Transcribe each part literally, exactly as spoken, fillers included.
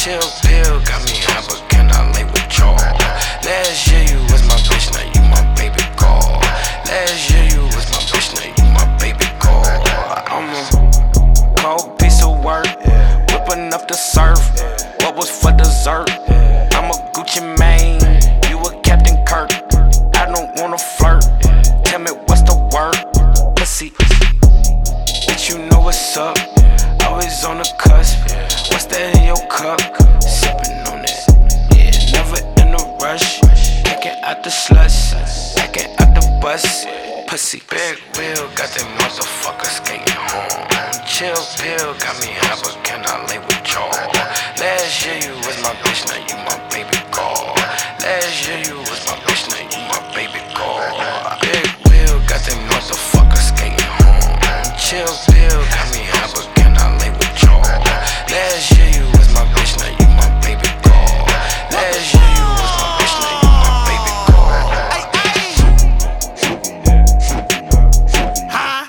chill pill got me high, but can I lay with y'all? Last year you was my bitch, now you my baby girl. Last year you was my bitch, now you my baby girl. I'm a cold piece of work, whipping up the surf. What was for dessert? I'm a Gucci Mane, you a Captain Kirk. I don't wanna flirt, tell me what's the word? Pussy, bitch, you know what's up. Always on the cusp. What's that in your cup? Sippin' on it, yeah, never in a rush. Packing out the slush, packing out the bus. Pussy, big wheel, got that motherfucker skating home. Chill pill, got me high, but can I lay with y'all? Last year you was my bitch, now you my baby girl. Last year you was my bitch, now you my baby girl. Big wheel, got that motherfucker skating home. Chill pill, got me high, but can I lay with y'all? Last year you was my bitch, now you my baby girl. Last year you was my bitch, now you my baby girl. Huh?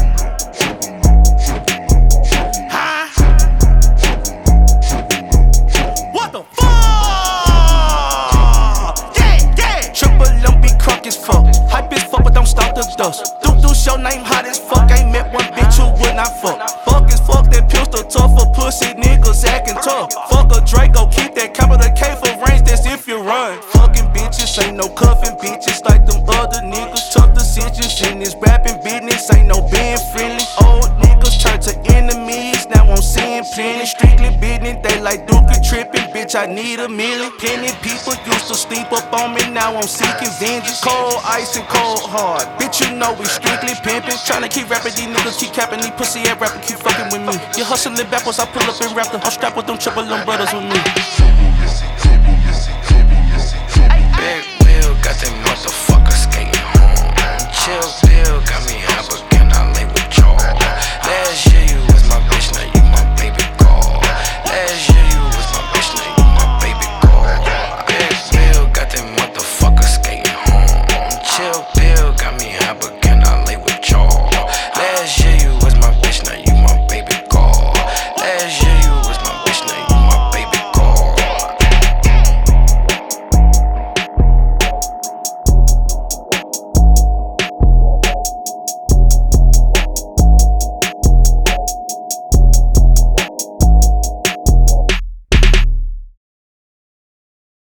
Huh? What the fuck? Yeah, yeah. Triple M be crunk as fuck. Hype as fuck, but don't stop the dust. Dude, do your name hot as fuck. Ain't met one bitch who would not fuck. Fuck as fuck, that pistol tough for pussy niggas acting tough. Fuck a Draco, keep that capital K for range, that's if you run. Fucking bitches, ain't no cuffing bitches like them other niggas. Tough decisions in this rapping business, ain't no being friendly. Old niggas turn to enemies, now I'm seeing plenty. Strictly business, they like Duke tripping, bitch, I need a million. Penny people used to sleep up on me, now I'm seeking vengeance. Cold ice and cold hard, bitch, you know we strictly pimping. Tryna keep rapping, these niggas keep capping, these pussy ass rappers keep fucking with me. You hustling backwards, I pull up and rap them. I'm strapped with them triple M brothers with me. Big wheel, got that